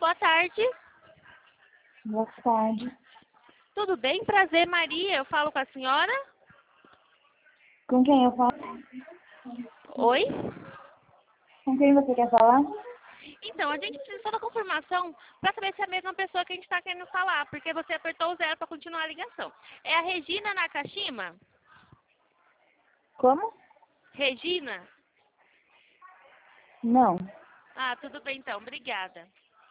boa tarde. Boa tarde. Tudo bem? Prazer, Maria. Eu falo com a senhora? Com quem eu falo? Oi? Com quem você quer falar? Então, a gente precisa só da confirmação para saber se é a mesma pessoa que a gente está querendo falar, porque você apertou o 0 para continuar a ligação. É a Regina Nakashima? Como? Regina? Não. Ah, tudo bem então. Obrigada.